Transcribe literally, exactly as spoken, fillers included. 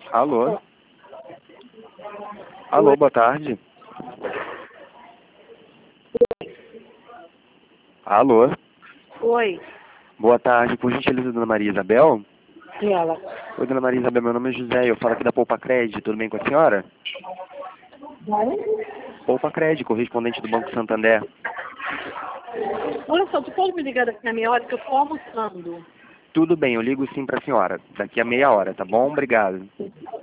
Alô? Alô, boa tarde. Alô? Oi. Boa tarde, por gentileza, dona Maria Isabel? E ela? Oi, dona Maria Isabel, meu nome é José, eu falo aqui da Poupa Crédito, tudo bem com a senhora? Vai? Poupa Crédito, correspondente do Banco Santander. Olha só, tu pode me ligar daqui a meia hora que eu tô almoçando. Tudo bem, eu ligo sim pra senhora, daqui a meia hora, tá bom? Obrigado.